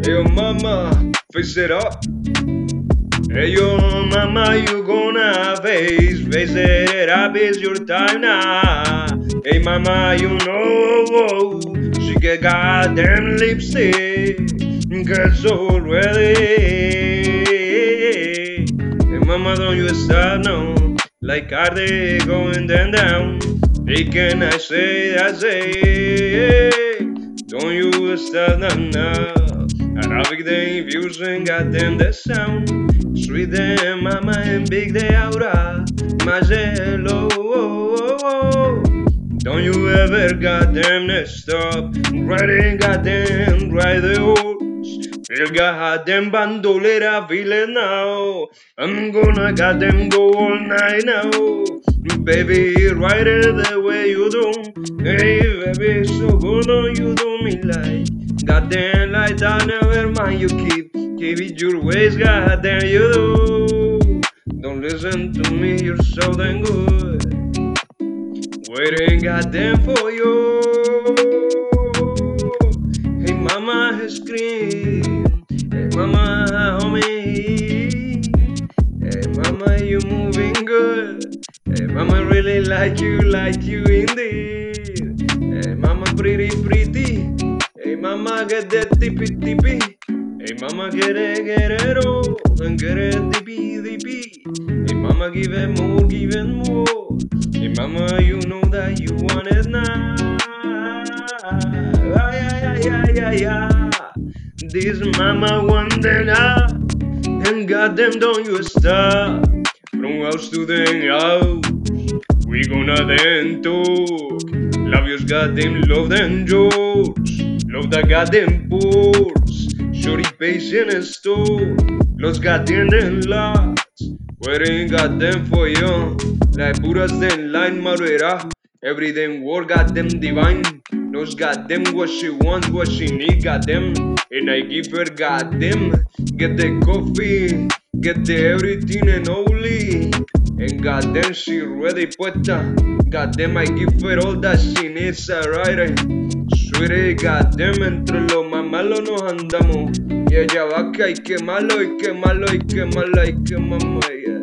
yo, mama, fix it up. Hey, yo, mama, you gonna face it up, it's your time now. Hey, mama, you know, she get goddamn lipstick, girls already. Hey, mama, don't you stop now, like are they going down? Hey, can I say, don't you stop now. Arabic the infusion, goddamn the sound. Sweet them, mama, and big de aura. Magelo, don't you ever goddamn stop. Riding goddamn, ride the horse. El goddamn bandolera, feel it now. I'm gonna goddamn go all night now. Baby, ride it the way you do. Hey, baby, so good on you do me like. Goddamn, like that, never mind, you keep it your ways, goddamn, you do. Don't listen to me, you're so damn good. Waiting, goddamn, for you. Hey, mama, scream. Hey, mama, homie. Hey, mama, you moving good. Hey, mama, really like you indeed. Hey, mama, pretty. Hey, mama, get that tippy. Hey, mama, get it all. And get it dippy. Hey, mama, give it more. Hey, mama, you know that you want it now. Yeah. This mama wonder now. And goddamn, don't you stop. From house to the house, we gonna then talk. Love yours, goddamn, love them jokes. Love the goddamn pores. Shorty patient and store. Los goddamn lots. Waiting goddamn for you. Like puras then line maruera. Every damn word goddamn divine. Knows goddamn what she wants, what she need, goddamn. And I give her goddamn. Get the coffee, get the everything and only. And goddamn she ready puesta. Goddamn I give her all that she needs, alright. Sweetie, goddamn entre lo más malo nos andamos. Y ella va que hay que malo, hay que malo, hay que malo, hay que mamá. Yeah.